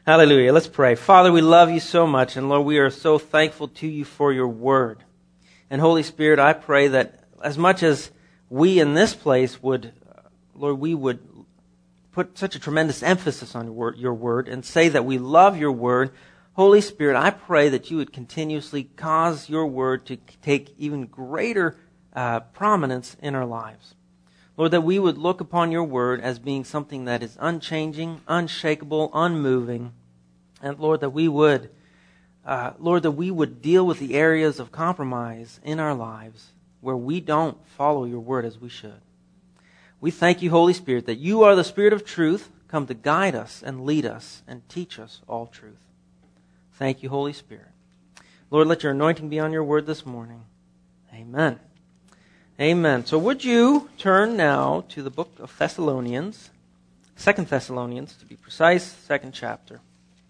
Hallelujah. Let's pray. Father, we love you so much, and Lord, we are so thankful to you for your word. And Holy Spirit, I pray that as much as we in this place would, Lord, we would put such a tremendous emphasis on your word and say that we love your word. Holy Spirit, I pray that you would continuously cause your word to take even greater prominence in our lives. Lord, that we would look upon your word as being something that is unchanging, unshakable, unmoving. And Lord, that we would deal with the areas of compromise in our lives where we don't follow your word as we should. We thank you, Holy Spirit, that you are the Spirit of truth, come to guide us and lead us and teach us all truth. Thank you, Holy Spirit. Lord, let your anointing be on your word this morning. Amen. Amen. So would you turn now to the book of Thessalonians, 2 Thessalonians to be precise, second chapter.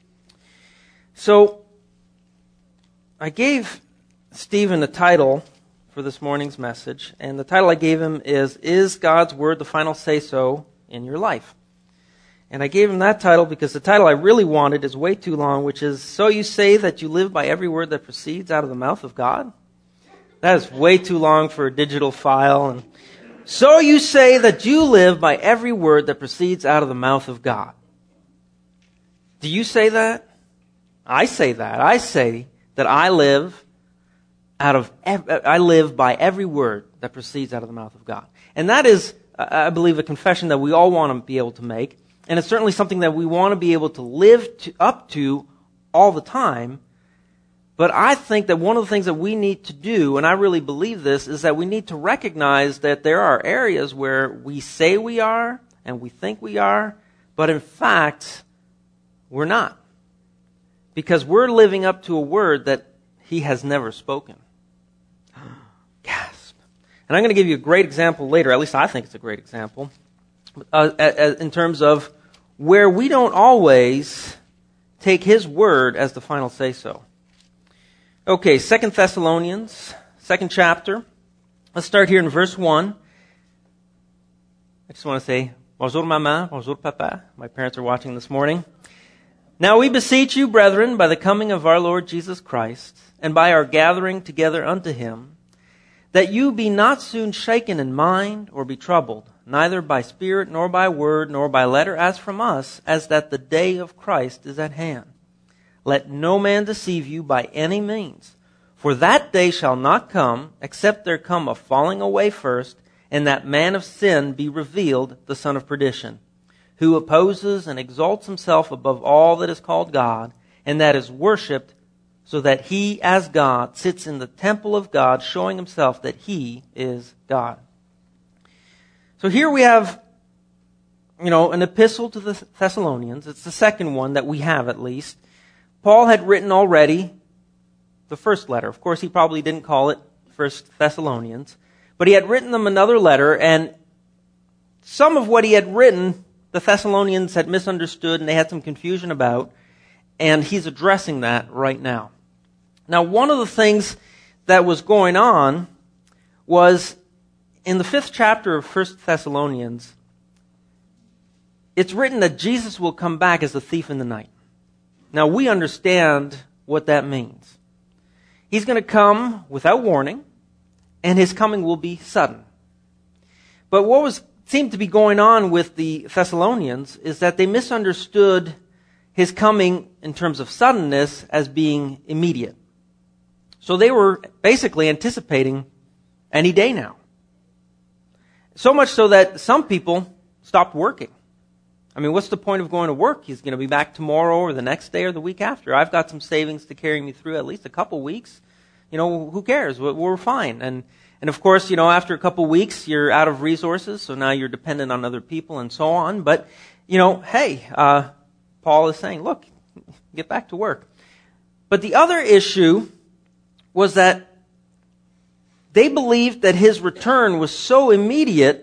So I gave Stephen a title for this morning's message, and the title I gave him is God's Word the Final Say-So in Your Life? And I gave him that title because the title I really wanted is way too long, which is, So You Say That You Live by Every Word That Proceeds Out of the Mouth of God? That is way too long for a digital file. And so you say that you live by every word that proceeds out of the mouth of God. Do you say that? I say that. I say that I live by every word that proceeds out of the mouth of God. And that is, I believe, a confession that we all want to be able to make. And it's certainly something that we want to be able to live up to all the time. But I think that one of the things that we need to do, and I really believe this, is that we need to recognize that there are areas where we say we are and we think we are, but in fact, we're not. Because we're living up to a word that he has never spoken. Gasp. And I'm going to give you a great example later, at least I think it's a great example, in terms of where we don't always take his word as the final say-so. Okay, 2 Thessalonians, second chapter. Let's start here in verse 1. I just want to say, bonjour maman, bonjour papa. My parents are watching this morning. Now we beseech you, brethren, by the coming of our Lord Jesus Christ, and by our gathering together unto him, that you be not soon shaken in mind, or be troubled, neither by spirit, nor by word, nor by letter, as from us, as that the day of Christ is at hand. Let no man deceive you by any means. For that day shall not come, except there come a falling away first, and that man of sin be revealed, the son of perdition, who opposes and exalts himself above all that is called God, and that is worshipped, so that he, as God, sits in the temple of God, showing himself that he is God. So here we have, an epistle to the Thessalonians. It's the second one that we have, at least. Paul had written already the first letter. Of course, he probably didn't call it 1 Thessalonians. But he had written them another letter, and some of what he had written, the Thessalonians had misunderstood, and they had some confusion about, and he's addressing that right now. Now, one of the things that was going on was in the 5th chapter of 1 Thessalonians, it's written that Jesus will come back as a thief in the night. Now, we understand what that means. He's going to come without warning, and his coming will be sudden. But what seemed to be going on with the Thessalonians is that they misunderstood his coming in terms of suddenness as being immediate. So they were basically anticipating any day now. So much so that some people stopped working. I mean, what's the point of going to work? He's going to be back tomorrow or the next day or the week after. I've got some savings to carry me through at least a couple weeks. Who cares? We're fine. And of course, after a couple weeks, you're out of resources, so now you're dependent on other people and so on. But, hey, Paul is saying, look, get back to work. But the other issue was that they believed that his return was so immediate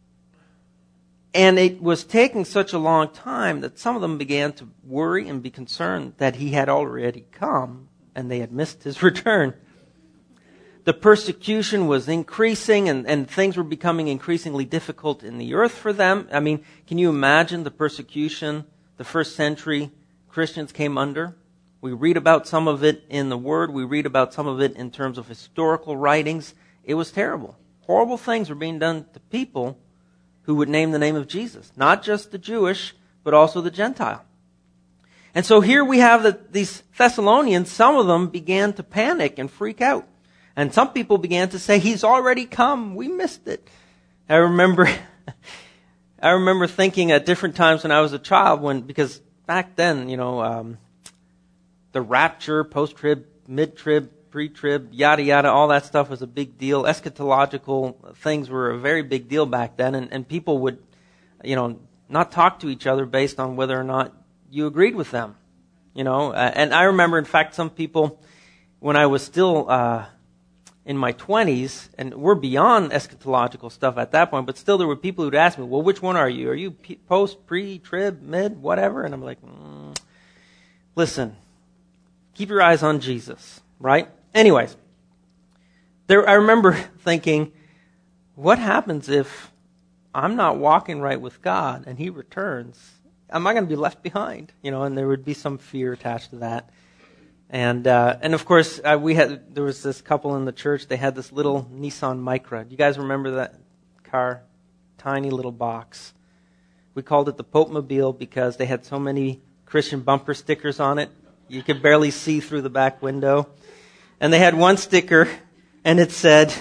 and it was taking such a long time that some of them began to worry and be concerned that he had already come and they had missed his return. The persecution was increasing and things were becoming increasingly difficult in the earth for them. I mean, can you imagine the persecution the first century Christians came under. We read about some of it in the Word. We read about some of it in terms of historical writings. It was terrible. Horrible things were being done to people who would name the name of Jesus. Not just the Jewish, but also the Gentile. And so here we have these Thessalonians, some of them began to panic and freak out. And some people began to say, he's already come. We missed it. I remember thinking at different times when I was a child, because back then, the rapture, post-trib, mid-trib, pre-trib, yada yada, all that stuff was a big deal. Eschatological things were a very big deal back then, and people would, not talk to each other based on whether or not you agreed with them. And I remember, in fact, some people, when I was still in my 20s, and we're beyond eschatological stuff at that point, but still there were people who'd ask me, well, which one are you? Are you post, pre, trib, mid, whatever? And I'm like, listen, keep your eyes on Jesus, right? Anyways, I remember thinking, what happens if I'm not walking right with God and He returns? Am I going to be left behind? And there would be some fear attached to that. And of course, there was this couple in the church. They had this little Nissan Micra. Do you guys remember that car? Tiny little box. We called it the Pope Mobile because they had so many Christian bumper stickers on it. You could barely see through the back window. And they had one sticker, and it said,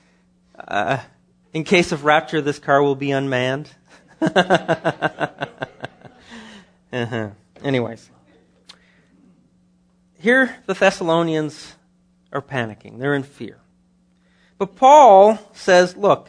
in case of rapture, this car will be unmanned. Anyways. Here, the Thessalonians are panicking. They're in fear. But Paul says, look,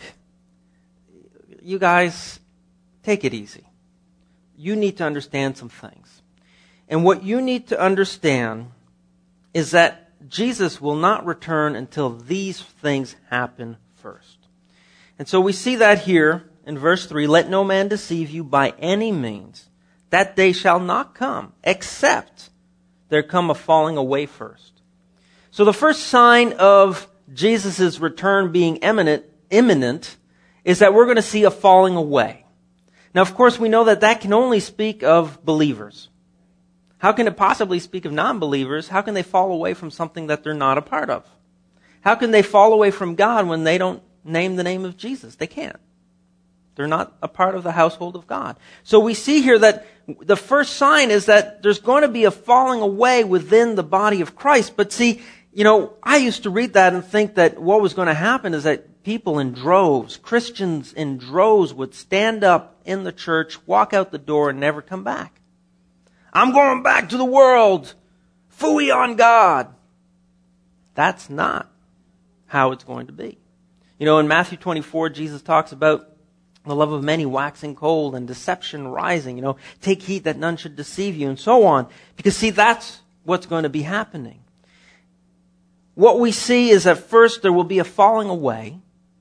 you guys, take it easy. You need to understand some things. And what you need to understand is that Jesus will not return until these things happen first. And so we see that here in verse 3, let no man deceive you by any means. That day shall not come, except there come a falling away first. So the first sign of Jesus' return being imminent is that we're going to see a falling away. Now, of course, we know that can only speak of believers. How can it possibly speak of non-believers? How can they fall away from something that they're not a part of? How can they fall away from God when they don't name the name of Jesus? They can't. They're not a part of the household of God. So we see here that the first sign is that there's going to be a falling away within the body of Christ. But see, I used to read that and think that what was going to happen is that people in droves, Christians in droves, would stand up in the church, walk out the door, and never come back. I'm going back to the world. Phooey on God. That's not how it's going to be. In Matthew 24, Jesus talks about the love of many waxing cold and deception rising. Take heed that none should deceive you and so on. Because see, that's what's going to be happening. What we see is at first there will be a falling away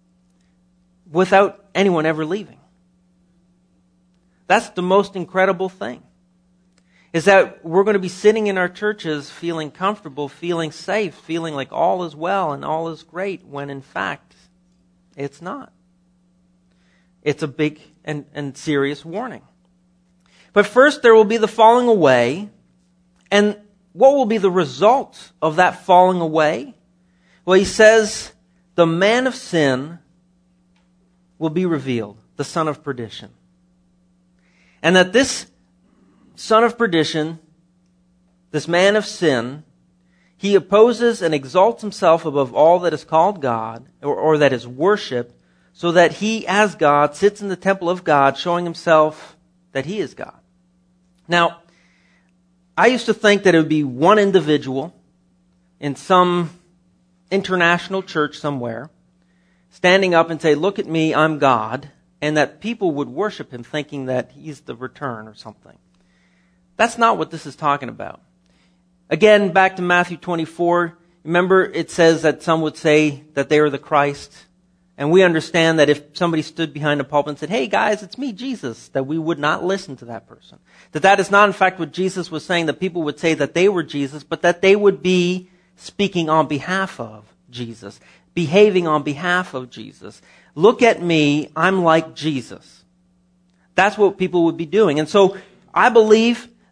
without anyone ever leaving. That's the most incredible thing. Is that we're going to be sitting in our churches feeling comfortable, feeling safe, feeling like all is well and all is great, when in fact, it's not. It's a big and serious warning. But first there will be the falling away. And what will be the result of that falling away? Well, he says, the man of sin will be revealed, the son of perdition. And that this son of perdition, this man of sin, he opposes and exalts himself above all that is called God or that is worshipped, so that he, as God, sits in the temple of God, showing himself that he is God. Now, I used to think that it would be one individual in some international church somewhere, standing up and say, look at me, I'm God, and that people would worship him thinking that he's the return or something. That's not what this is talking about. Again, back to Matthew 24, remember it says that some would say that they are the Christ. And we understand that if somebody stood behind a pulpit and said, hey guys, it's me, Jesus, that we would not listen to that person. That is not in fact what Jesus was saying, that people would say that they were Jesus, but that they would be speaking on behalf of Jesus, behaving on behalf of Jesus. Look at me, I'm like Jesus. That's what people would be doing. And so I believe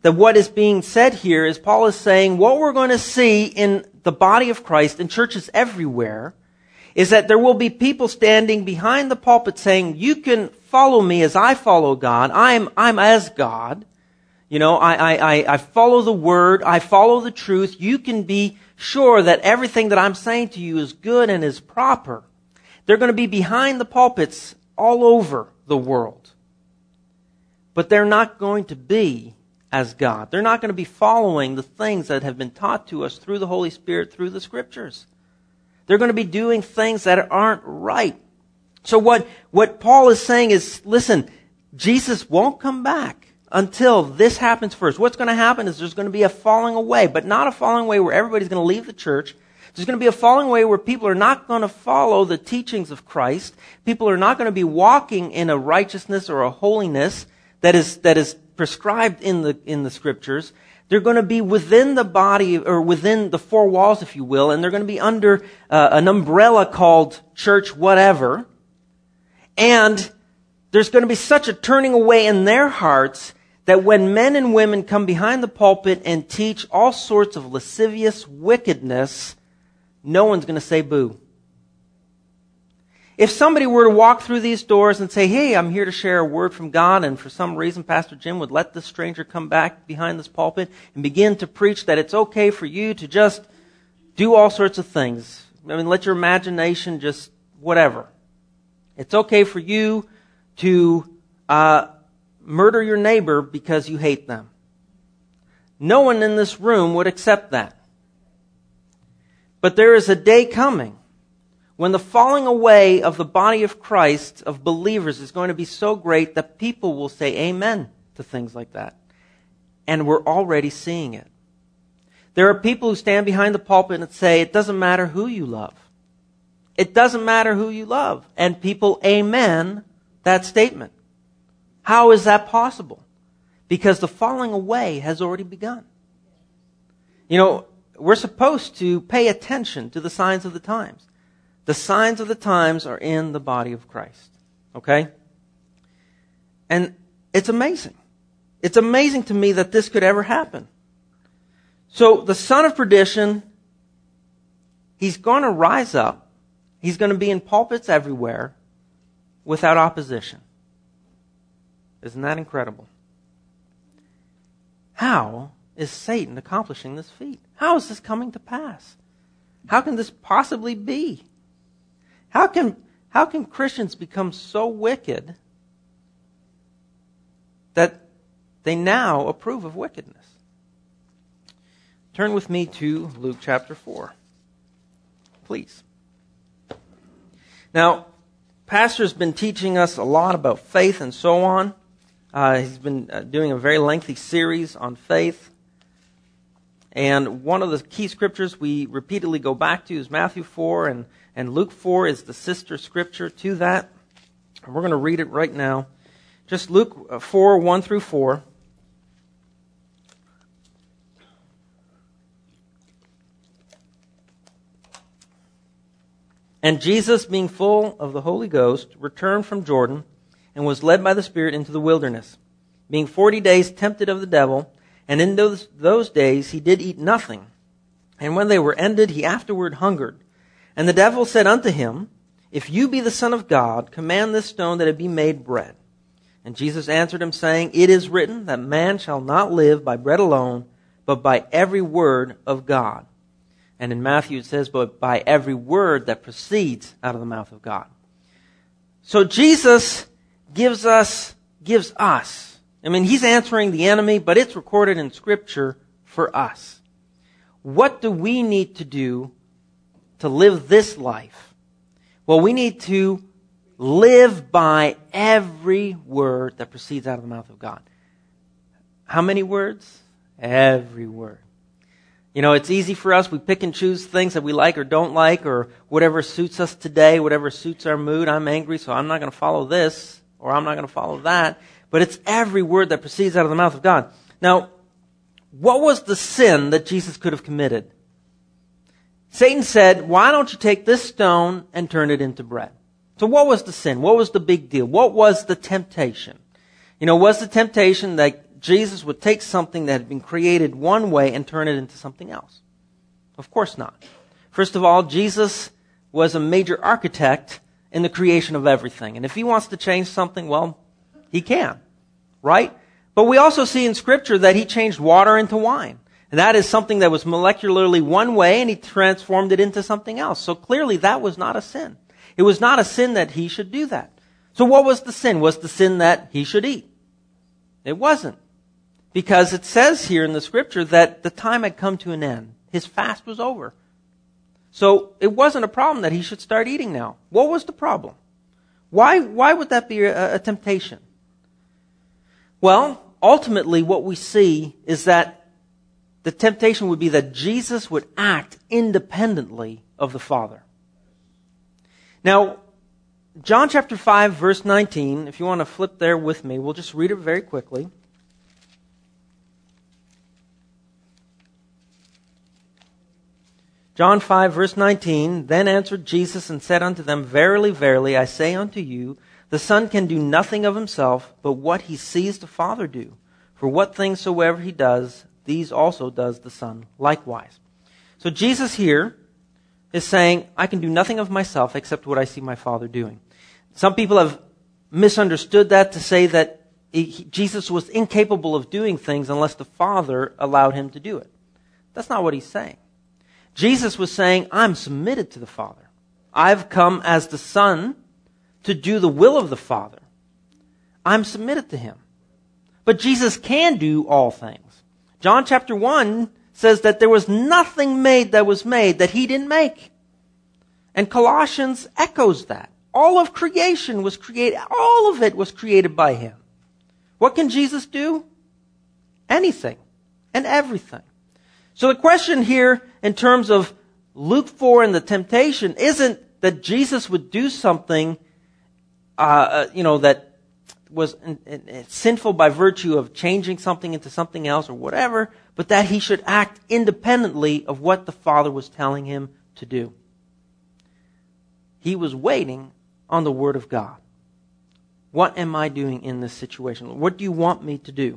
that what is being said here is Paul is saying what we're going to see in the body of Christ, in churches everywhere, is that there will be people standing behind the pulpit saying, you can follow me as I follow God. I'm as God. You know, I follow the Word. I follow the truth. You can be sure that everything that I'm saying to you is good and is proper. They're going to be behind the pulpits all over the world. But they're not going to be as God. They're not going to be following the things that have been taught to us through the Holy Spirit, through the Scriptures. They're going to be doing things that aren't right. So what Paul is saying is, listen, Jesus won't come back until this happens first. What's going to happen is there's going to be a falling away, but not a falling away where everybody's going to leave the church. There's going to be a falling away where people are not going to follow the teachings of Christ. People are not going to be walking in a righteousness or a holiness that is prescribed in the Scriptures. They're going to be within the body, or within the four walls, if you will, and they're going to be under an umbrella called church whatever. And there's going to be such a turning away in their hearts that when men and women come behind the pulpit and teach all sorts of lascivious wickedness, no one's going to say boo. If somebody were to walk through these doors and say, hey, I'm here to share a word from God, and for some reason Pastor Jim would let this stranger come back behind this pulpit and begin to preach that it's okay for you to just do all sorts of things. I mean, let your imagination just whatever. It's okay for you to murder your neighbor because you hate them. No one in this room would accept that. But there is a day coming when the falling away of the body of Christ, of believers, is going to be so great that people will say amen to things like that. And we're already seeing it. There are people who stand behind the pulpit and say, it doesn't matter who you love. It doesn't matter who you love. And people amen that statement. How is that possible? Because the falling away has already begun. You know, we're supposed to pay attention to the signs of the times. The signs of the times are in the body of Christ. Okay? And it's amazing. It's amazing to me that this could ever happen. So the son of perdition, he's going to rise up. He's going to be in pulpits everywhere without opposition. Isn't that incredible? How is Satan accomplishing this feat? How is this coming to pass? How can this possibly be? How can Christians become so wicked that they now approve of wickedness? Turn with me to Luke chapter 4. Please. Now, Pastor's been teaching us a lot about faith and so on. He's been doing a very lengthy series on faith. And one of the key scriptures we repeatedly go back to is Matthew 4, and Luke 4 is the sister scripture to that. And we're going to read it right now. Just Luke 4, 1 through 4. And Jesus, being full of the Holy Ghost, returned from Jordan and was led by the Spirit into the wilderness, being 40 days tempted of the devil. And in those days he did eat nothing. And when they were ended, he afterward hungered. And the devil said unto him, If you be the Son of God, command this stone that it be made bread. And Jesus answered him, saying, It is written that man shall not live by bread alone, but by every word of God. And in Matthew it says, but by every word that proceeds out of the mouth of God. So Jesus gives us, I mean, he's answering the enemy, but it's recorded in Scripture for us. What do we need to do to live this life? Well, we need to live by every word that proceeds out of the mouth of God. How many words? Every word. You know, it's easy for us. We pick and choose things that we like or don't like, or whatever suits us today, whatever suits our mood. I'm angry, so I'm not going to follow this, or I'm not going to follow that. But it's every word that proceeds out of the mouth of God. Now, what was the sin that Jesus could have committed? Satan said, why don't you take this stone and turn it into bread? So what was the sin? What was the big deal? What was the temptation? You know, was the temptation that Jesus would take something that had been created one way and turn it into something else. Of course not. First of all, Jesus was a major architect in the creation of everything. And if he wants to change something, well, he can. Right? But we also see in Scripture that he changed water into wine. And that is something that was molecularly one way, and he transformed it into something else. So clearly that was not a sin. It was not a sin that he should do that. So what was the sin? Was the sin that he should eat? It wasn't. Because it says here in the Scripture that the time had come to an end. His fast was over. So it wasn't a problem that he should start eating now. What was the problem? Why would that be a temptation? Well, ultimately what we see is that the temptation would be that Jesus would act independently of the Father. Now, John chapter 5, verse 19, if you want to flip there with me, we'll just read it very quickly. John 5, verse 19, Then answered Jesus and said unto them, Verily, verily, I say unto you, the Son can do nothing of himself, but what he sees the Father do. For what things soever he does, these also does the Son likewise. So Jesus here is saying, I can do nothing of myself except what I see my Father doing. Some people have misunderstood that to say that Jesus was incapable of doing things unless the Father allowed him to do it. That's not what he's saying. Jesus was saying, I'm submitted to the Father. I've come as the Son to do the will of the Father. I'm submitted to him. But Jesus can do all things. John chapter 1 says that there was nothing made that he didn't make. And Colossians echoes that. All of creation was created, all of it was created by him. What can Jesus do? Anything and everything. So the question here in terms of Luke 4 and the temptation isn't that Jesus would do something, that was sinful by virtue of changing something into something else or whatever, but that he should act independently of what the Father was telling him to do. He was waiting on the Word of God. What am I doing in this situation? What do you want me to do?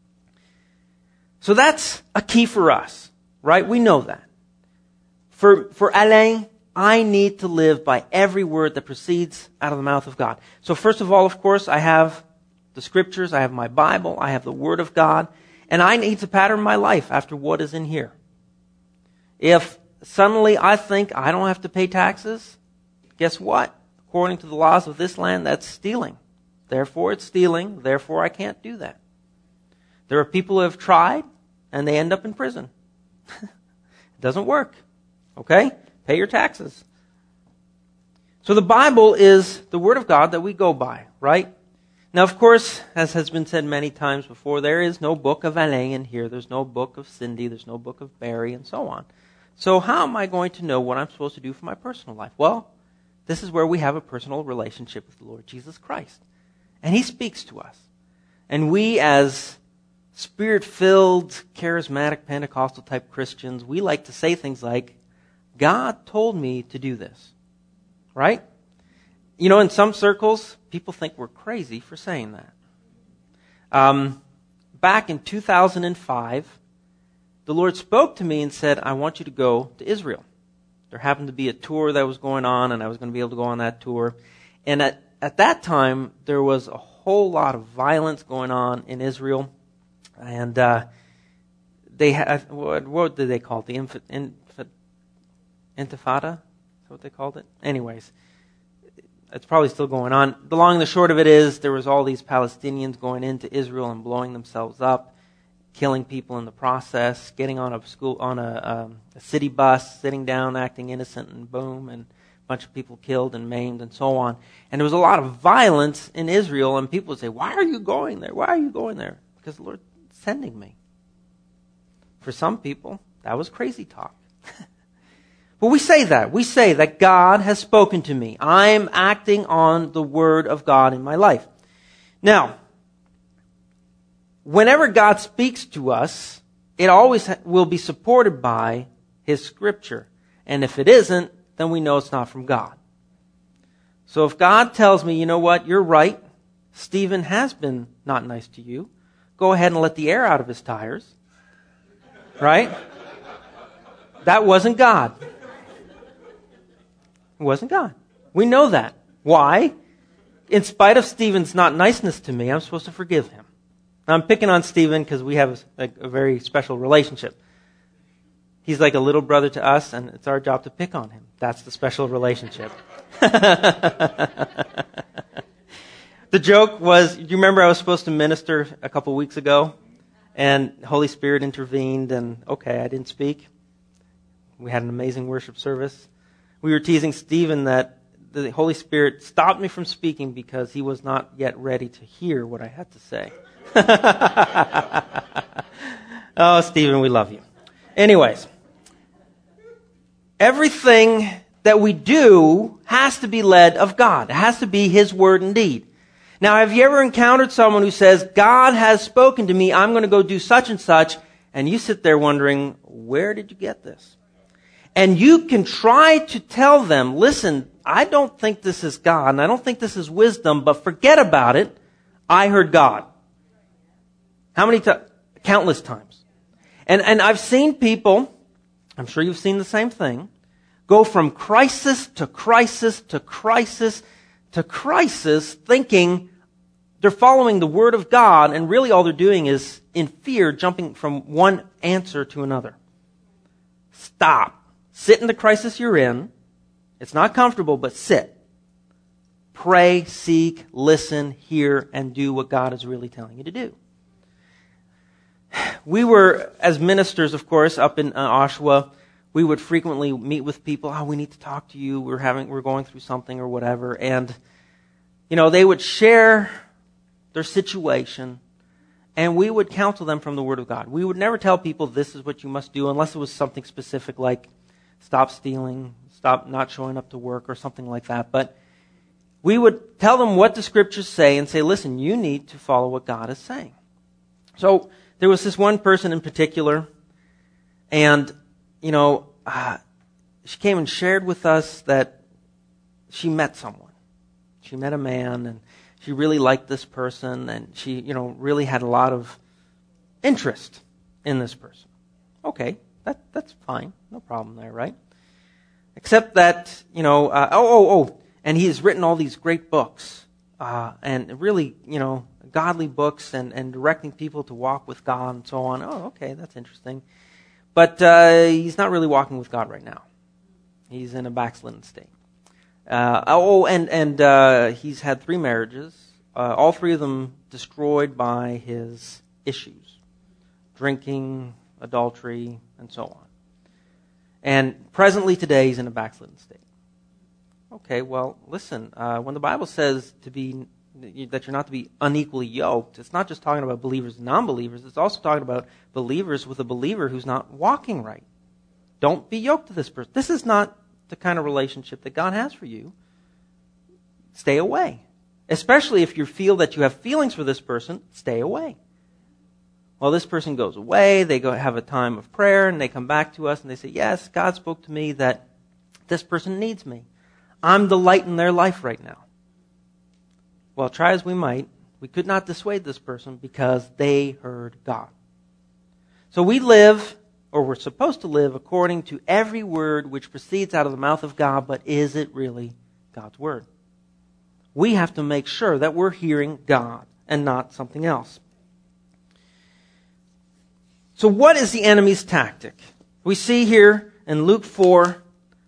So that's a key for us, right? We know that. For Alain, I need to live by every word that proceeds out of the mouth of God. So first of all, of course, I have the Scriptures, I have my Bible, I have the Word of God, and I need to pattern my life after what is in here. If suddenly I think I don't have to pay taxes, guess what? According to the laws of this land, that's stealing. Therefore, it's stealing. Therefore, I can't do that. There are people who have tried, and they end up in prison. It doesn't work. Okay? Pay your taxes. So the Bible is the Word of God that we go by, right? Now, of course, as has been said many times before, there is no book of Alain in here. There's no book of Cindy. There's no book of Barry, and so on. So how am I going to know what I'm supposed to do for my personal life? Well, this is where we have a personal relationship with the Lord Jesus Christ. And He speaks to us. And we, as Spirit-filled, charismatic, Pentecostal-type Christians, we like to say things like, God told me to do this. Right? You know, in some circles, people think we're crazy for saying that. Back in 2005, the Lord spoke to me and said, I want you to go to Israel. There happened to be a tour that was going on, and I was going to be able to go on that tour. And at that time, there was a whole lot of violence going on in Israel. And they had, what did they call it? The Intifada? Is that what they called it? Anyways, it's probably still going on. The long and the short of it is, there was all these Palestinians going into Israel and blowing themselves up, killing people in the process, getting on a city bus, sitting down, acting innocent, and boom, and a bunch of people killed and maimed and so on. And there was a lot of violence in Israel, and people would say, why are you going there? Why are you going there? Because the Lord's sending me. For some people, that was crazy talk. But we say that. We say that God has spoken to me. I'm acting on the Word of God in my life. Now, whenever God speaks to us, it always will be supported by His Scripture. And if it isn't, then we know it's not from God. So if God tells me, you know what, you're right, Stephen has been not nice to you, go ahead and let the air out of his tires. Right? That wasn't God. It wasn't God. We know that. Why? In spite of Stephen's not niceness to me, I'm supposed to forgive him. Now, I'm picking on Stephen because we have a very special relationship. He's like a little brother to us, and it's our job to pick on him. That's the special relationship. The joke was, do you remember I was supposed to minister a couple weeks ago? And Holy Spirit intervened, and okay, I didn't speak. We had an amazing worship service. We were teasing Stephen that the Holy Spirit stopped me from speaking because he was not yet ready to hear what I had to say. Oh, Stephen, we love you. Anyways, everything that we do has to be led of God. It has to be His word and deed. Now, have you ever encountered someone who says, God has spoken to me, I'm going to go do such and such, and you sit there wondering, where did you get this? And you can try to tell them, listen, I don't think this is God, and I don't think this is wisdom, but forget about it. I heard God. How many times? Countless times. And I've seen people, I'm sure you've seen the same thing, go from crisis to crisis to crisis to crisis, thinking they're following the Word of God, and really all they're doing is, in fear, jumping from one answer to another. Stop. Sit in the crisis you're in. It's not comfortable, but sit. Pray, seek, listen, hear, and do what God is really telling you to do. We were, as ministers, of course, up in Oshawa, we would frequently meet with people. Oh, we need to talk to you. We're going through something or whatever. And, they would share their situation, and we would counsel them from the Word of God. We would never tell people this is what you must do unless it was something specific like stop stealing, stop not showing up to work or something like that. But we would tell them what the Scriptures say and say, listen, you need to follow what God is saying. So there was this one person in particular, and she came and shared with us that she met someone. She met a man, and she really liked this person, and she, really had a lot of interest in this person. Okay, that's fine. No problem there, right? Except that, and he has written all these great books, and really, godly books, and directing people to walk with God and so on. Oh, okay, that's interesting. But he's not really walking with God right now. He's in a backslidden state. He's had 3 marriages, all 3 of them destroyed by his issues. Drinking, adultery, and so on. And presently today he's in a backslidden state. Okay, well, listen, when the Bible says that you're not to be unequally yoked, it's not just talking about believers and non-believers, it's also talking about believers with a believer who's not walking right. Don't be yoked to this person. This is not the kind of relationship that God has for you. Stay away. Especially if you feel that you have feelings for this person, stay away. Well, this person goes away, they go have a time of prayer, and they come back to us and they say, yes, God spoke to me that this person needs me. I'm the light in their life right now. Well, try as we might, we could not dissuade this person because they heard God. So we live, or we're supposed to live, according to every word which proceeds out of the mouth of God, but is it really God's word? We have to make sure that we're hearing God and not something else. So what is the enemy's tactic? We see here in Luke 4,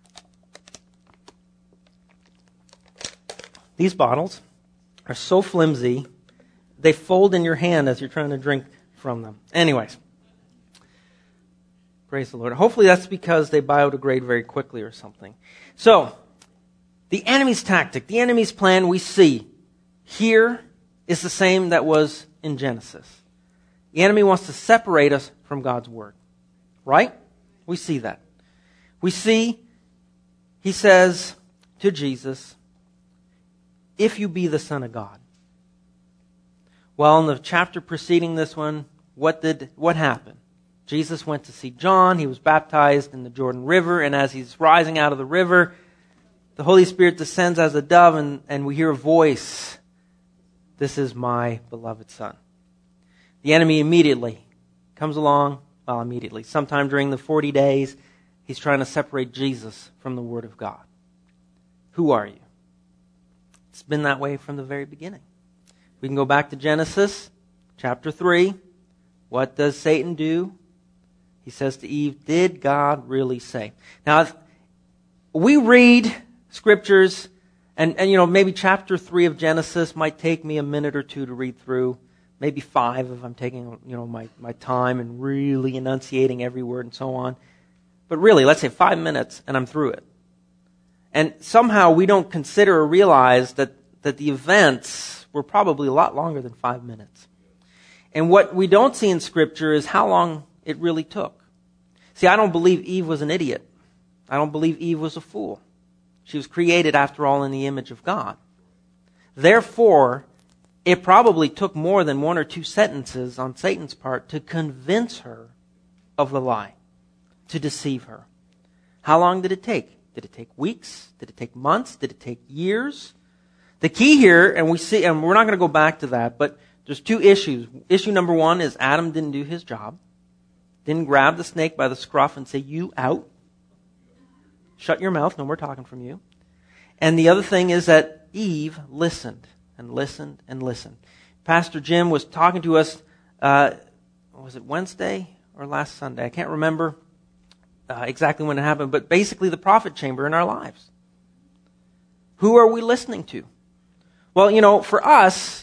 these bottles are so flimsy, they fold in your hand as you're trying to drink from them. Anyways, praise the Lord. Hopefully that's because they biodegrade very quickly or something. So, the enemy's tactic, the enemy's plan we see here is the same that was in Genesis. The enemy wants to separate us from God's word. Right? We see that. We see, he says to Jesus, if you be the Son of God. Well, in the chapter preceding this one, what happened? Jesus went to see John. He was baptized in the Jordan River, and as he's rising out of the river, the Holy Spirit descends as a dove, and we hear a voice. This is my beloved Son. The enemy immediately comes along, immediately, sometime during the 40 days, he's trying to separate Jesus from the Word of God. Who are you? It's been that way from the very beginning. We can go back to Genesis chapter 3. What does Satan do? He says to Eve, did God really say? Now, we read scriptures, and maybe chapter 3 of Genesis might take me a minute or two to read through. Maybe 5 if I'm taking my time and really enunciating every word and so on. But really, let's say 5 minutes and I'm through it. And somehow we don't consider or realize that the events were probably a lot longer than 5 minutes. And what we don't see in Scripture is how long it really took. See, I don't believe Eve was an idiot. I don't believe Eve was a fool. She was created, after all, in the image of God. Therefore, it probably took more than 1 or 2 sentences on Satan's part to convince her of the lie, to deceive her. How long did it take? Did it take weeks? Did it take months? Did it take years? The key here, and we're not going to go back to that, but there's 2 issues. Issue number 1 is Adam didn't do his job. Didn't grab the snake by the scruff and say, you out. Shut your mouth, no more talking from you. And the other thing is that Eve listened and listened and listened. Pastor Jim was talking to us, was it Wednesday or last Sunday? I can't remember exactly when it happened, but basically the prophet chamber in our lives. Who are we listening to? Well, for us,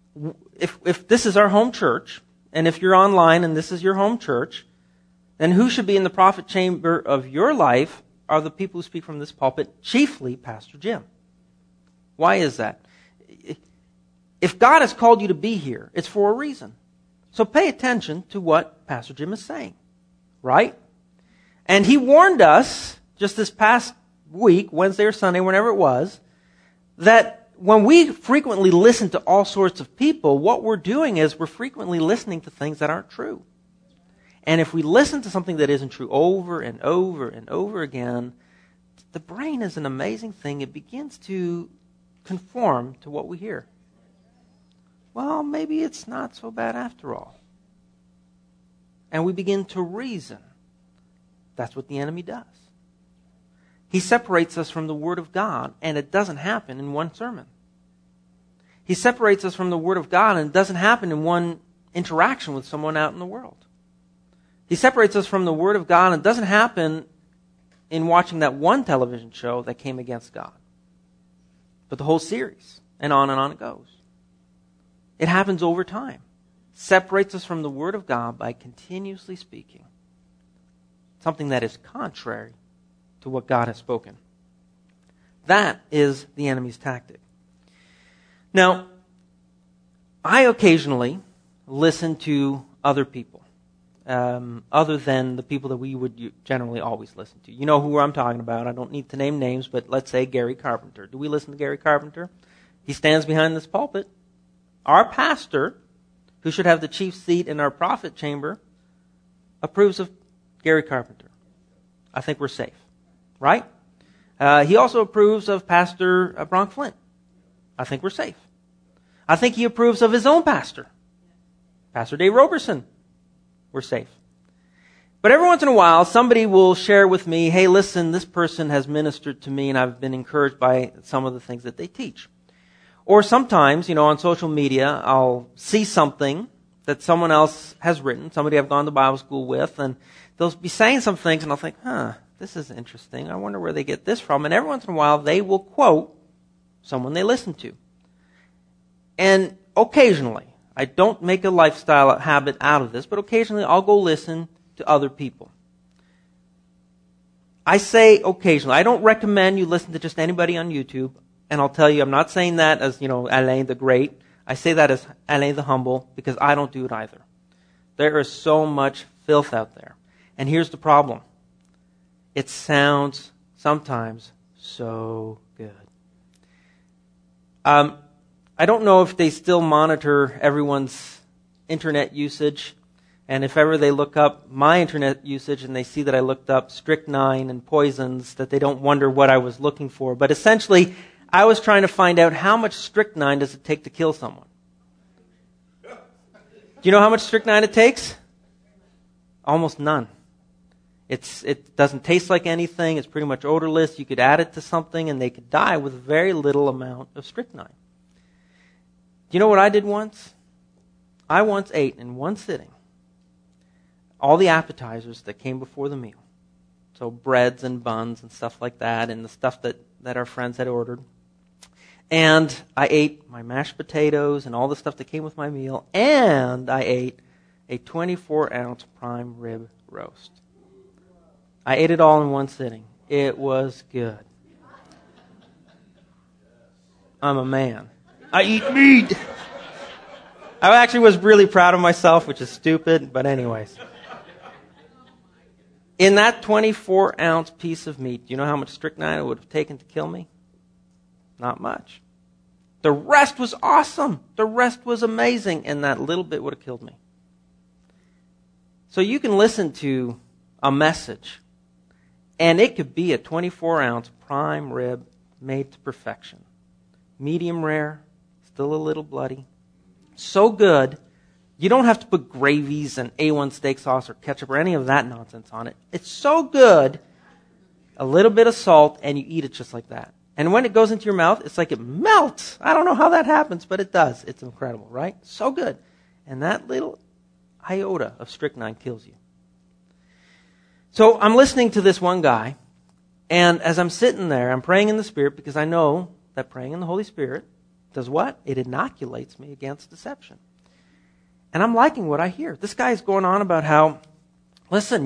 if this is our home church, and if you're online and this is your home church, then who should be in the prophet chamber of your life are the people who speak from this pulpit, chiefly Pastor Jim. Why is that? If God has called you to be here, it's for a reason. So pay attention to what Pastor Jim is saying, right? And he warned us just this past week, Wednesday or Sunday, whenever it was, that when we frequently listen to all sorts of people, what we're doing is we're frequently listening to things that aren't true. And if we listen to something that isn't true over and over and over again, the brain is an amazing thing. It begins to conform to what we hear. Well, maybe it's not so bad after all. And we begin to reason. That's what the enemy does. He separates us from the Word of God, and it doesn't happen in one sermon. He separates us from the Word of God, and it doesn't happen in one interaction with someone out in the world. He separates us from the Word of God, and it doesn't happen in watching that one television show that came against God. But the whole series, and on it goes. It happens over time. Separates us from the Word of God by continuously speaking something that is contrary to what God has spoken. That is the enemy's tactic. Now, I occasionally listen to other people, other than the people that we would generally always listen to. You know who I'm talking about. I don't need to name names, but let's say Gary Carpenter. Do we listen to Gary Carpenter? He stands behind this pulpit. Our pastor, who should have the chief seat in our prophet chamber, approves of Gary Carpenter. I think we're safe, right? He also approves of Pastor Bronk Flint. I think we're safe. I think he approves of his own pastor, Pastor Dave Roberson. We're safe. But every once in a while, somebody will share with me, hey, listen, this person has ministered to me and I've been encouraged by some of the things that they teach. Or sometimes, on social media, I'll see something that someone else has written, somebody I've gone to Bible school with, and they'll be saying some things, and I'll think, this is interesting. I wonder where they get this from. And every once in a while, they will quote someone they listen to. And occasionally, I don't make a lifestyle habit out of this, but occasionally I'll go listen to other people. I say occasionally. I don't recommend you listen to just anybody on YouTube. And I'll tell you, I'm not saying that as, Alain the Great. I say that as Alain the Humble because I don't do it either. There is so much filth out there. And here's the problem. It sounds sometimes so good. I don't know if they still monitor everyone's internet usage. And if ever they look up my internet usage and they see that I looked up strychnine and poisons, that they don't wonder what I was looking for. But essentially, I was trying to find out how much strychnine does it take to kill someone. you know how much strychnine it takes? Almost none. It doesn't taste like anything. It's pretty much odorless. You could add it to something and they could die with very little amount of strychnine. Do you know what I did once? I once ate in one sitting all the appetizers that came before the meal. So breads and buns and stuff like that, and the stuff that our friends had ordered. And I ate my mashed potatoes and all the stuff that came with my meal, and I ate a 24-ounce prime rib roast. I ate it all in one sitting. It was good. I'm a man. I eat meat. I actually was really proud of myself, which is stupid, but anyways. In that 24-ounce piece of meat, do you know how much strychnine it would have taken to kill me? Not much. The rest was awesome. The rest was amazing, and that little bit would have killed me. So you can listen to a message, and it could be a 24-ounce prime rib made to perfection. Medium rare, still a little bloody. So good, you don't have to put gravies and A1 steak sauce or ketchup or any of that nonsense on it. It's so good, a little bit of salt, and you eat it just like that. And when it goes into your mouth, it's like it melts. I don't know how that happens, but it does. It's incredible, right? So good. And that little iota of strychnine kills you. So I'm listening to this one guy, and as I'm sitting there, I'm praying in the Spirit because I know that praying in the Holy Spirit does what? It inoculates me against deception. And I'm liking what I hear. This guy is going on about how, listen,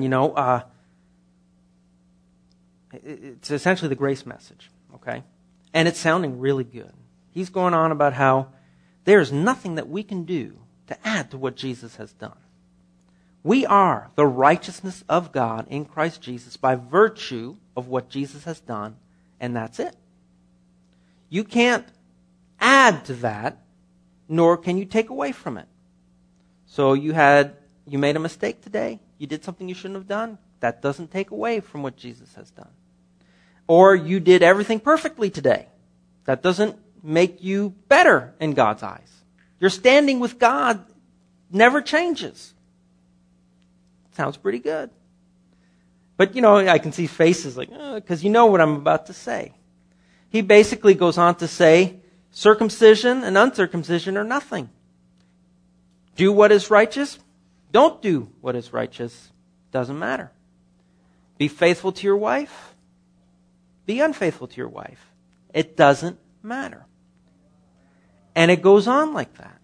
it's essentially the grace message, okay? And it's sounding really good. He's going on about how there's nothing that we can do to add to what Jesus has done. We are the righteousness of God in Christ Jesus by virtue of what Jesus has done, and that's it. You can't add to that, nor can you take away from it. So you made a mistake today. You did something you shouldn't have done. That doesn't take away from what Jesus has done. Or you did everything perfectly today. That doesn't make you better in God's eyes. Your standing with God never changes. Sounds pretty good. But, I can see faces like, because you know what I'm about to say. He basically goes on to say, circumcision and uncircumcision are nothing. Do what is righteous. Don't do what is righteous. Doesn't matter. Be faithful to your wife. Be unfaithful to your wife. It doesn't matter. And it goes on like that.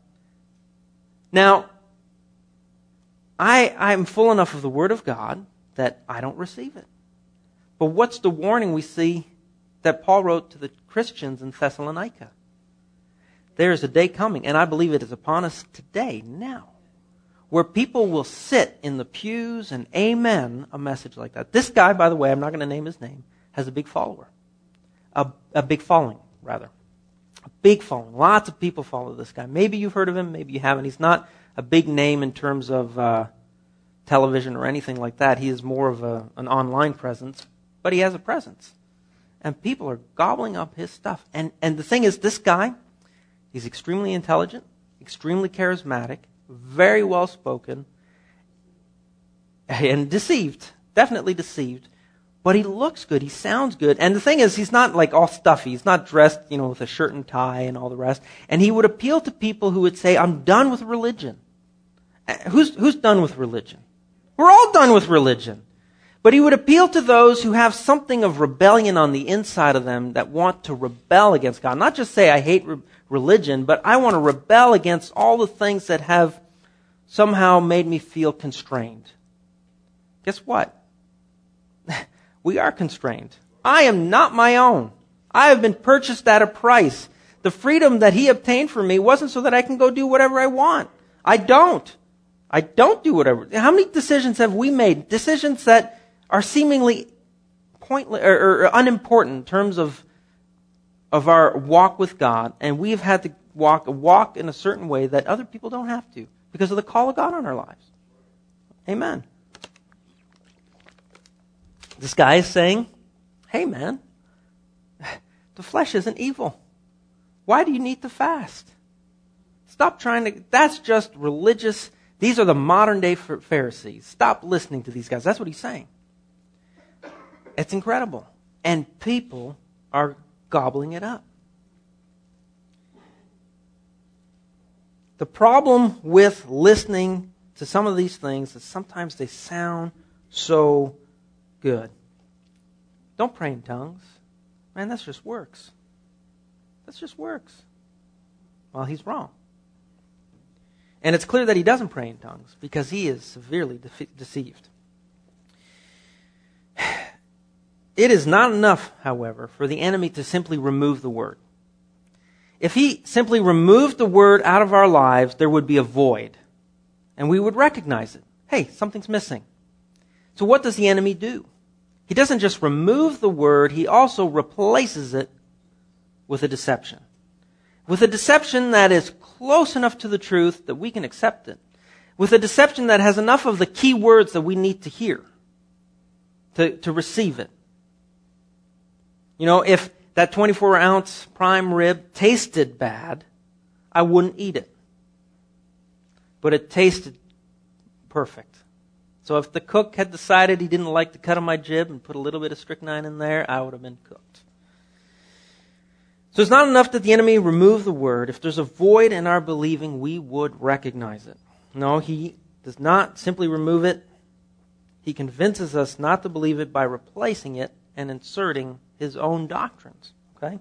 Now, I'm full enough of the Word of God that I don't receive it. But what's the warning we see that Paul wrote to the Christians in Thessalonica? There is a day coming, and I believe it is upon us today, now, where people will sit in the pews and amen a message like that. This guy, by the way, I'm not going to name his name, has a big follower. A big following, rather. A big following. Lots of people follow this guy. Maybe you've heard of him, maybe you haven't. He's not a big name in terms of television or anything like that. He is more of an online presence, but he has a presence. And people are gobbling up his stuff. And the thing is, this guy, he's extremely intelligent, extremely charismatic, very well spoken, and deceived, definitely deceived. But he looks good, he sounds good. And the thing is, he's not like all stuffy. He's not dressed, with a shirt and tie and all the rest. And he would appeal to people who would say, I'm done with religion. Who's done with religion? We're all done with religion. But he would appeal to those who have something of rebellion on the inside of them that want to rebel against God. Not just say, I hate religion, but I want to rebel against all the things that have somehow made me feel constrained. Guess what? We are constrained. I am not my own. I have been purchased at a price. The freedom that he obtained for me wasn't so that I can go do whatever I want. I don't do whatever. How many decisions have we made? Decisions that are seemingly pointless or unimportant in terms of our walk with God, and we've had to walk in a certain way that other people don't have to because of the call of God on our lives. Amen. This guy is saying, hey man, the flesh isn't evil. Why do you need to fast? Stop trying to, that's just religious. These are the modern day Pharisees. Stop listening to these guys. That's what he's saying. It's incredible. And people are gobbling it up. The problem with listening to some of these things is sometimes they sound so good. Don't pray in tongues. Man, that's just works. That's just works. Well, he's wrong. And it's clear that he doesn't pray in tongues because he is severely deceived. It is not enough, however, for the enemy to simply remove the word. If he simply removed the word out of our lives, there would be a void. And we would recognize it. Hey, something's missing. So what does the enemy do? He doesn't just remove the word, he also replaces it with a deception. With a deception that is close enough to the truth that we can accept it. With a deception that has enough of the key words that we need to hear to receive it. You know, if that 24-ounce prime rib tasted bad, I wouldn't eat it. But it tasted perfect. So if the cook had decided he didn't like the cut of my jib and put a little bit of strychnine in there, I would have been cooked. So it's not enough that the enemy remove the word. If there's a void in our believing, we would recognize it. No, he does not simply remove it. He convinces us not to believe it by replacing it and inserting his own doctrines. Okay?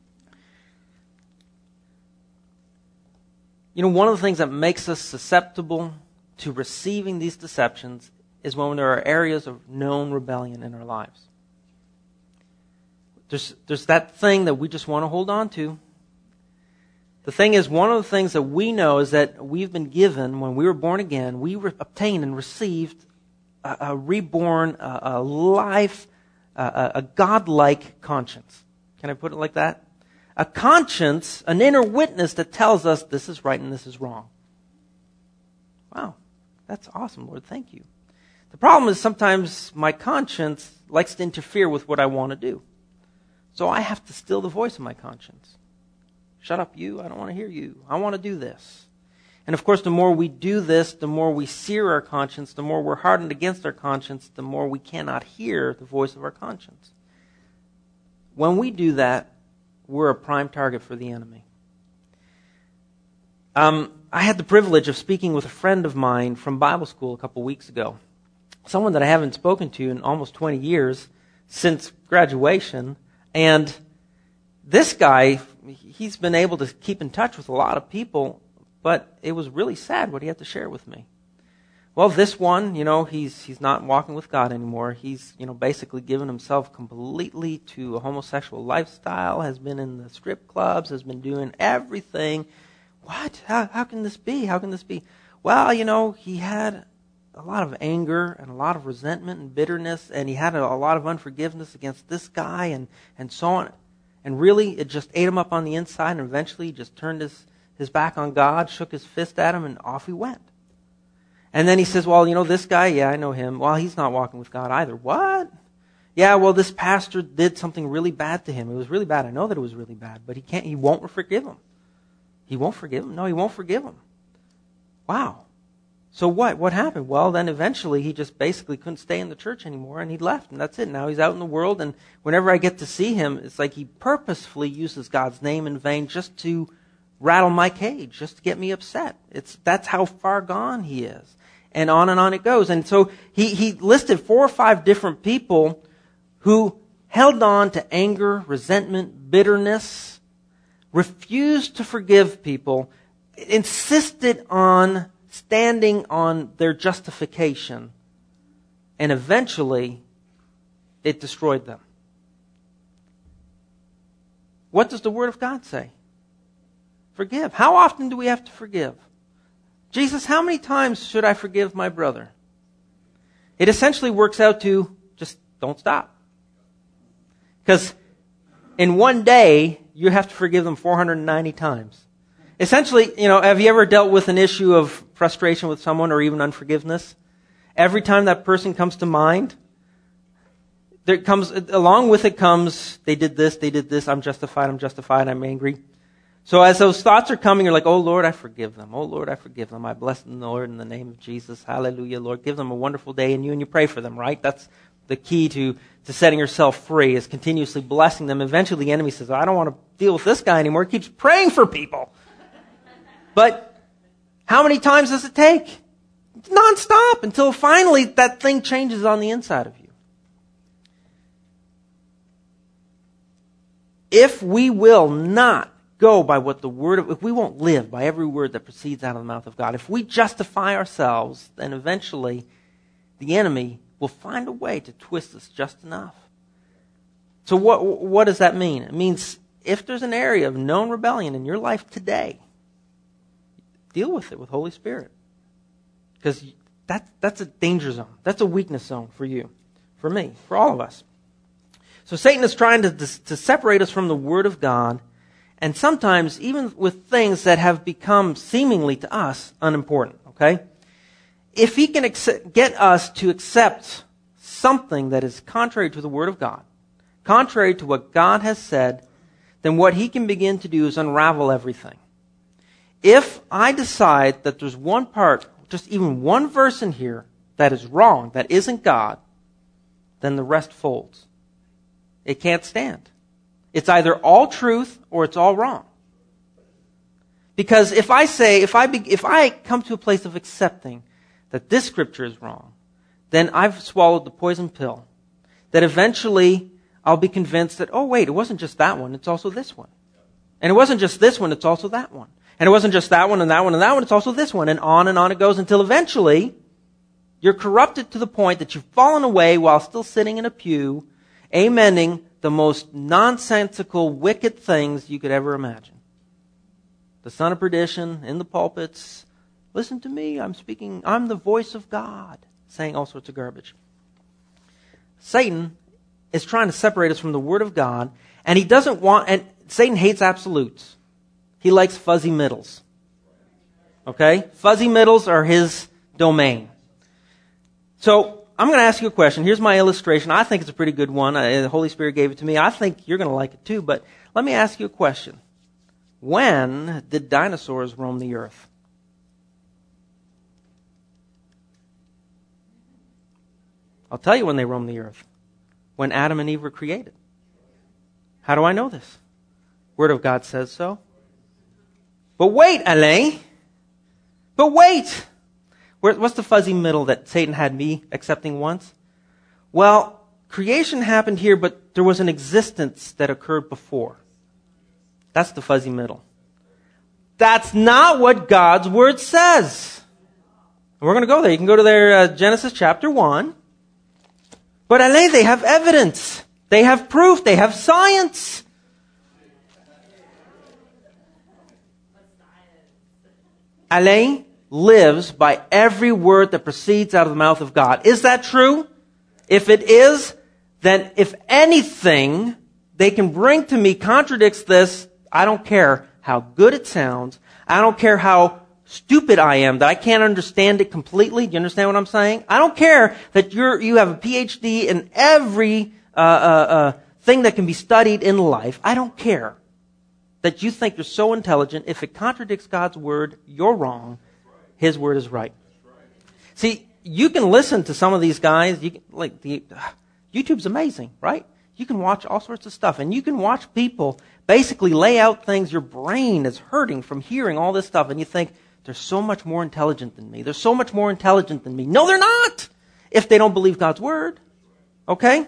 You know, one of the things that makes us susceptible to receiving these deceptions is when there are areas of known rebellion in our lives. There's that thing that we just want to hold on to. The thing is, one of the things that we know is that we've been given, when we were born again, we obtained and received a reborn, a life, a godlike conscience. Can I put it like that? A conscience, an inner witness that tells us this is right and this is wrong. Wow, that's awesome, Lord. Thank you. The problem is sometimes my conscience likes to interfere with what I want to do. So I have to still the voice of my conscience. Shut up, you. I don't want to hear you. I want to do this. And of course, the more we do this, the more we sear our conscience, the more we're hardened against our conscience, the more we cannot hear the voice of our conscience. When we do that, we're a prime target for the enemy. I had the privilege of speaking with a friend of mine from Bible school a couple weeks ago. Someone that I haven't spoken to in almost 20 years since graduation. And this guy, he's been able to keep in touch with a lot of people, but it was really sad what he had to share with me. Well, this one, you know, he's not walking with God anymore. He's, you know, basically given himself completely to a homosexual lifestyle, has been in the strip clubs, has been doing everything. What? How can this be? How can this be? Well, you know, he had a lot of anger and a lot of resentment and bitterness, and he had a lot of unforgiveness against this guy and so on. And really, it just ate him up on the inside, and eventually he just turned his back on God, shook his fist at him, and off he went. And then he says, well, you know, this guy, yeah, I know him. Well, he's not walking with God either. What? Yeah, well, this pastor did something really bad to him. It was really bad. I know that it was really bad, but he won't forgive him. He won't forgive him? No, he won't forgive him. Wow. So what? What happened? Well, then eventually he just basically couldn't stay in the church anymore, and he left, and that's it. Now he's out in the world, and whenever I get to see him, it's like he purposefully uses God's name in vain just to rattle my cage, just to get me upset. That's how far gone he is. And on it goes. And so he listed 4 or 5 different people who held on to anger, resentment, bitterness, refused to forgive people, insisted on standing on their justification, and eventually it destroyed them. What does the Word of God say? Forgive. How often do we have to forgive? Jesus, how many times should I forgive my brother? It essentially works out to just don't stop. Because in one day, you have to forgive them 490 times. Essentially, you know, have you ever dealt with an issue of frustration with someone or even unforgiveness? Every time that person comes to mind, along with it comes, they did this, I'm justified, I'm angry. So as those thoughts are coming, you're like, oh, Lord, I forgive them. Oh, Lord, I forgive them. I bless them, Lord, in the name of Jesus. Hallelujah, Lord. Give them a wonderful day in you, and you pray for them, right? That's the key to setting yourself free, is continuously blessing them. Eventually, the enemy says, I don't want to deal with this guy anymore. He keeps praying for people. But how many times does it take? Non-stop, until finally that thing changes on the inside of you. If we will not go by what if we won't live by every word that proceeds out of the mouth of God, if we justify ourselves, then eventually the enemy will find a way to twist us just enough. So what does that mean? It means if there's an area of known rebellion in your life today, deal with it with Holy Spirit. Because that's a danger zone. That's a weakness zone for you, for me, for all of us. So Satan is trying to separate us from the Word of God, and sometimes even with things that have become seemingly to us unimportant, okay? If he can get us to accept something that is contrary to the Word of God, contrary to what God has said, then what he can begin to do is unravel everything. If I decide that there's one part, just even one verse in here that is wrong, that isn't God, then the rest folds. It can't stand. It's either all truth or it's all wrong. Because if I come to a place of accepting that this scripture is wrong, then I've swallowed the poison pill. That eventually I'll be convinced that, oh wait, it wasn't just that one, it's also this one. And it wasn't just this one, it's also that one. And it wasn't just that one and that one and that one, it's also this one. And on it goes until eventually you're corrupted to the point that you've fallen away while still sitting in a pew, amening the most nonsensical, wicked things you could ever imagine. The son of perdition in the pulpits, listen to me, I'm the voice of God, saying all sorts of garbage. Satan is trying to separate us from the Word of God, and and Satan hates absolutes. He likes fuzzy middles. Okay? Fuzzy middles are his domain. So, I'm going to ask you a question. Here's my illustration. I think it's a pretty good one. The Holy Spirit gave it to me. I think you're going to like it too, but let me ask you a question. When did dinosaurs roam the earth? I'll tell you when they roamed the earth. When Adam and Eve were created. How do I know this? Word of God says so. But wait, Alain. But wait. What's the fuzzy middle that Satan had me accepting once? Well, creation happened here, but there was an existence that occurred before. That's the fuzzy middle. That's not what God's Word says. And we're going to go there. You can go to their Genesis chapter 1. But Alain, they have evidence. They have proof. They have science. Alain lives by every word that proceeds out of the mouth of God. Is that true? If it is, then if anything they can bring to me contradicts this, I don't care how good it sounds. I don't care how stupid I am, that I can't understand it completely. Do you understand what I'm saying? I don't care that you have a PhD in every thing that can be studied in life. I don't care that you think you're so intelligent. If it contradicts God's Word, you're wrong. His Word is right. See, you can listen to some of these guys. YouTube's amazing, right? You can watch all sorts of stuff, and you can watch people basically lay out things. Your brain is hurting from hearing all this stuff, and you think, they're so much more intelligent than me. They're so much more intelligent than me. No, they're not! If they don't believe God's Word. Okay?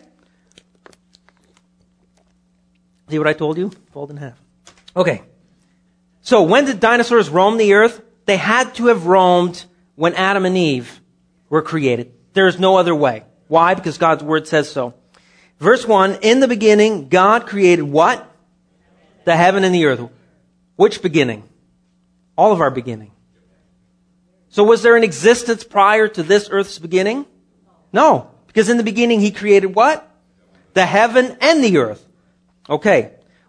See what I told you? Fold in half. Okay. So when did dinosaurs roam the earth? They had to have roamed when Adam and Eve were created. There's no other way. Why? Because God's Word says so. Verse 1, in the beginning, God created what? The heaven and the earth. Which beginning? All of our beginning. So was there an existence prior to this earth's beginning? No. Because in the beginning, He created what? The heaven and the earth. Okay.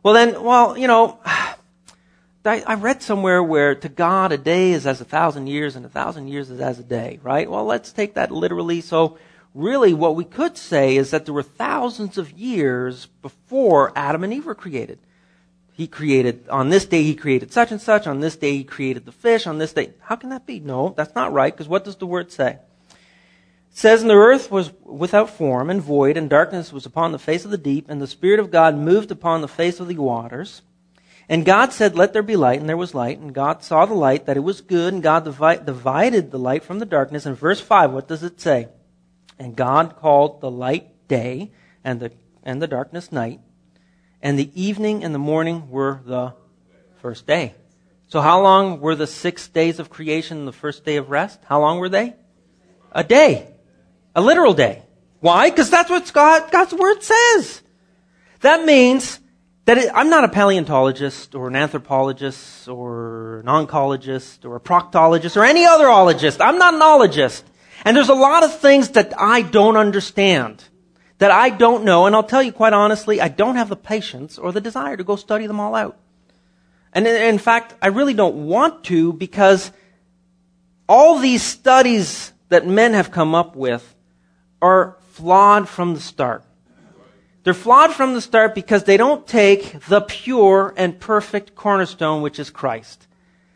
I read somewhere where to God a day is as 1,000 years and 1,000 years is as a day, right? Well, let's take that literally. So really what we could say is that there were thousands of years before Adam and Eve were created. on this day he created such and such, on this day he created the fish, on this day. How can that be? No, that's not right, because what does the word say? It says, and the earth was without form and void, and darkness was upon the face of the deep, and the Spirit of God moved upon the face of the waters. And God said, let there be light, and there was light. And God saw the light, that it was good, and God divided the light from the darkness. And verse 5, what does it say? And God called the light day, and the darkness night. And the evening and the morning were the first day. So how long were the 6 days of creation and the first day of rest? How long were they? A day. A literal day. Why? Because that's what God's word says. That means that I'm not a paleontologist or an anthropologist or an oncologist or a proctologist or any other ologist. I'm not an ologist. And there's a lot of things that I don't understand, that I don't know. And I'll tell you quite honestly, I don't have the patience or the desire to go study them all out. And in fact, I really don't want to, because all these studies that men have come up with are flawed from the start. They're flawed from the start because they don't take the pure and perfect cornerstone, which is Christ.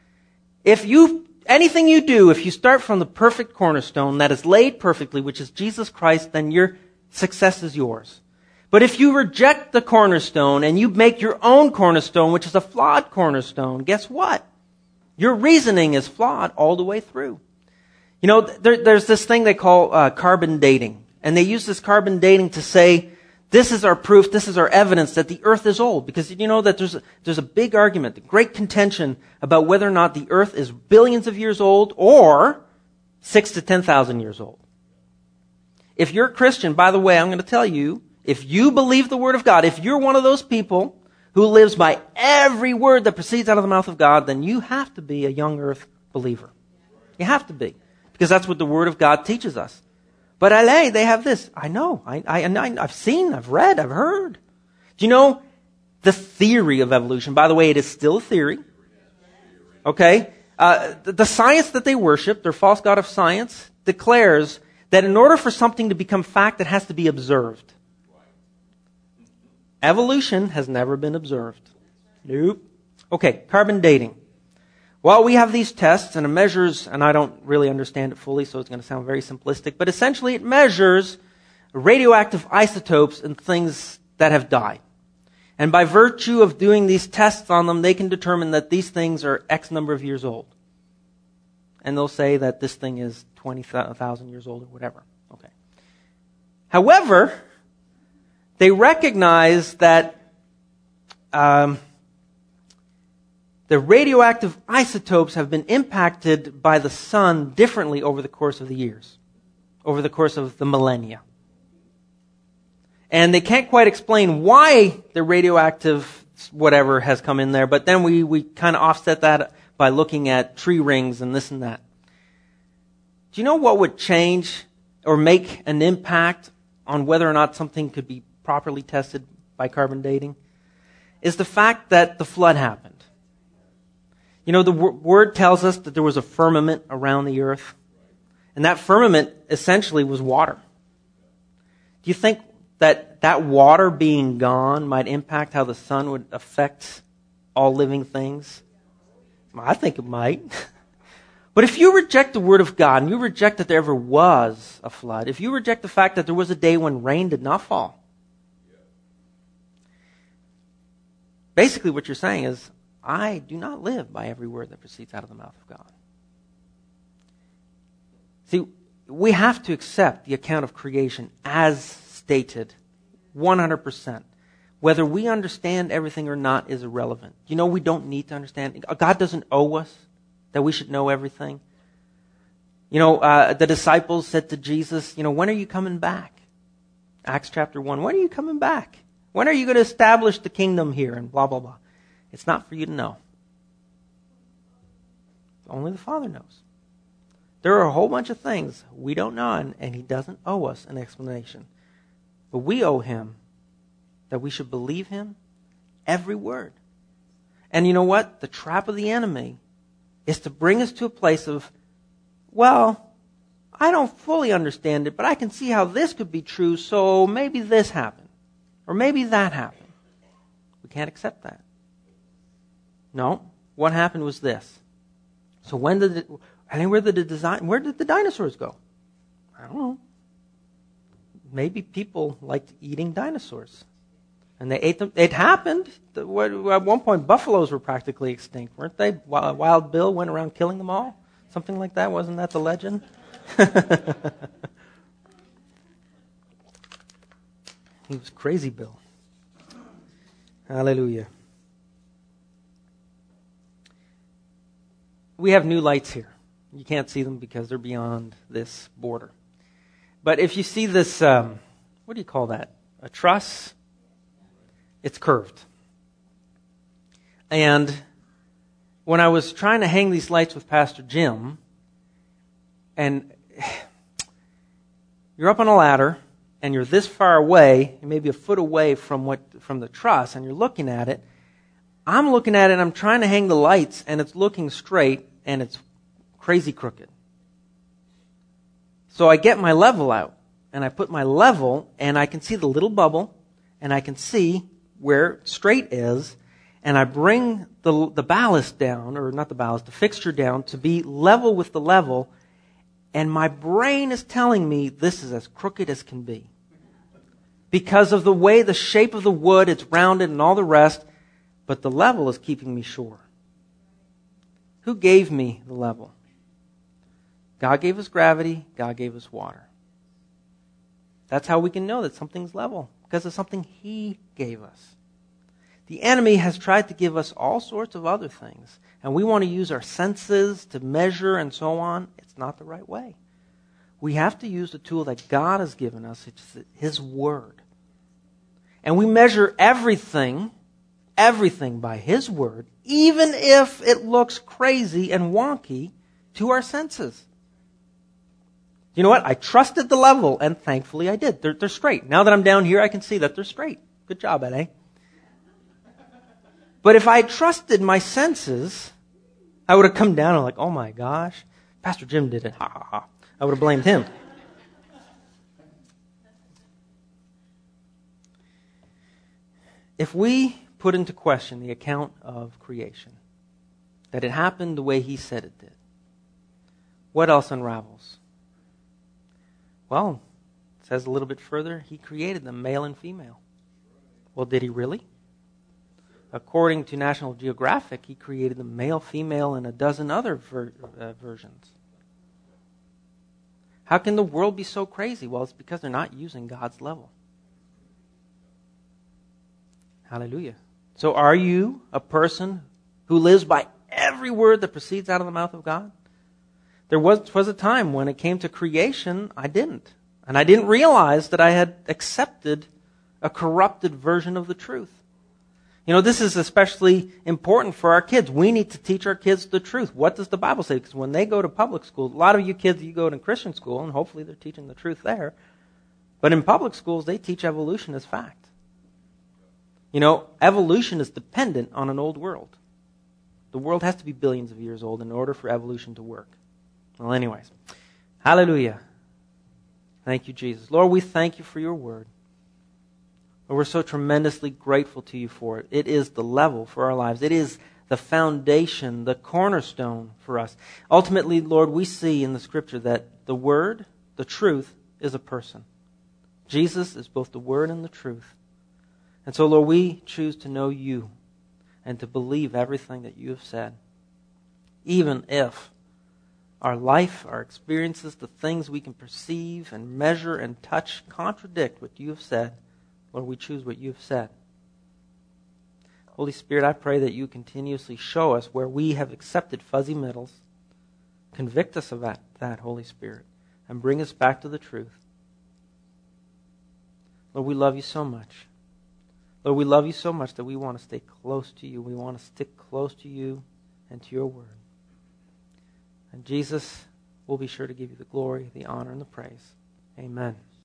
Anything you do, if you start from the perfect cornerstone that is laid perfectly, which is Jesus Christ, then your success is yours. But if you reject the cornerstone and you make your own cornerstone, which is a flawed cornerstone, guess what? Your reasoning is flawed all the way through. You know, there's this thing they call carbon dating. And they use this carbon dating to say, this is our proof, this is our evidence that the earth is old. Because you know that there's a big argument, a great contention about whether or not the earth is billions of years old or 6,000 to 10,000 years old. If you're a Christian, by the way, I'm going to tell you, if you believe the Word of God, if you're one of those people who lives by every word that proceeds out of the mouth of God, then you have to be a young earth believer. You have to be. Because that's what the Word of God teaches us. But LA, they have this. I know. I've seen, I've read, I've heard. Do you know the theory of evolution? By the way, it is still a theory. Okay? The science that they worship, their false god of science, declares that in order for something to become fact, it has to be observed. Evolution has never been observed. Nope. Okay, carbon dating. Well, we have these tests, and it measures, and I don't really understand it fully, so it's going to sound very simplistic, but essentially it measures radioactive isotopes in things that have died. And by virtue of doing these tests on them, they can determine that these things are X number of years old. And they'll say that this thing is 20,000 years old or whatever. Okay. However, they recognize that the radioactive isotopes have been impacted by the sun differently over the course of the years, over the course of the millennia. And they can't quite explain why the radioactive whatever has come in there, but then we kind of offset that by looking at tree rings and this and that. Do you know what would change or make an impact on whether or not something could be properly tested by carbon dating? Is the fact that the flood happened. You know, the word tells us that there was a firmament around the earth. And that firmament essentially was water. Do you think that that water being gone might impact how the sun would affect all living things? I think it might. But if you reject the Word of God, and you reject that there ever was a flood, if you reject the fact that there was a day when rain did not fall, basically what you're saying is, I do not live by every word that proceeds out of the mouth of God. See, we have to accept the account of creation as stated, 100%. Whether we understand everything or not is irrelevant. You know, we don't need to understand. God doesn't owe us that we should know everything. You know, the disciples said to Jesus, you know, when are you coming back? Acts chapter 1, when are you coming back? When are you going to establish the kingdom here? And blah, blah, blah. It's not for you to know. Only the Father knows. There are a whole bunch of things we don't know, and He doesn't owe us an explanation. But we owe Him that we should believe Him every word. And you know what? The trap of the enemy is to bring us to a place of, well, I don't fully understand it, but I can see how this could be true, so maybe this happened. Or maybe that happened. We can't accept that. No. What happened was this. So where did the dinosaurs go? I don't know. Maybe people liked eating dinosaurs. And they ate them. It happened. At one point, buffaloes were practically extinct, weren't they? Wild Bill went around killing them all? Something like that. Wasn't that the legend? He was Crazy Bill. Hallelujah. We have new lights here. You can't see them because they're beyond this border. But if you see this, what do you call that? A truss? It's curved. And when I was trying to hang these lights with Pastor Jim, and you're up on a ladder, and you're this far away, maybe a foot away from the truss, and you're looking at it. I'm looking at it, and I'm trying to hang the lights, and it's looking straight, and it's crazy crooked. So I get my level out, and I put my level, and I can see the little bubble, and I can see where straight is, and I bring the ballast down, or not the ballast, the fixture down to be level with the level, and my brain is telling me this is as crooked as can be. Because of the way, the shape of the wood, it's rounded and all the rest, but the level is keeping me sure. Who gave me the level? God gave us gravity, God gave us water. That's how we can know that something's level, because of something He gave us. The enemy has tried to give us all sorts of other things, and we want to use our senses to measure and so on. It's not the right way. We have to use the tool that God has given us. It's His Word. And we measure everything by His Word, even if it looks crazy and wonky to our senses. You know what? I trusted the level, and thankfully I did. They're straight. Now that I'm down here, I can see that they're straight. Good job, Ed. But if I trusted my senses, I would have come down and like, oh my gosh, Pastor Jim did it. Ha ha ha. I would have blamed him. If we put into question the account of creation, that it happened the way He said it did, what else unravels? Well, it says a little bit further, He created them male and female. Well, did He really? According to National Geographic, He created them male, female, and a dozen other versions. How can the world be so crazy? Well, it's because they're not using God's level. Hallelujah. So are you a person who lives by every word that proceeds out of the mouth of God? There was a time when it came to creation, I didn't. And I didn't realize that I had accepted a corrupted version of the truth. You know, this is especially important for our kids. We need to teach our kids the truth. What does the Bible say? Because when they go to public school, a lot of you kids, you go to Christian school, and hopefully they're teaching the truth there. But in public schools, they teach evolution as fact. You know, evolution is dependent on an old world. The world has to be billions of years old in order for evolution to work. Well, anyways, hallelujah. Thank you, Jesus. Lord, we thank You for Your word. Lord, we're so tremendously grateful to You for it. It is the level for our lives. It is the foundation, the cornerstone for us. Ultimately, Lord, we see in the Scripture that the Word, the truth, is a person. Jesus is both the Word and the truth. And so, Lord, we choose to know You and to believe everything that You have said. Even if our life, our experiences, the things we can perceive and measure and touch contradict what You have said, Lord, we choose what You have said. Holy Spirit, I pray that You continuously show us where we have accepted fuzzy middles. Convict us of that, Holy Spirit, and bring us back to the truth. Lord, we love You so much. Lord, we love You so much that we want to stay close to You. We want to stick close to You and to Your word. And Jesus will be sure to give You the glory, the honor, and the praise. Amen.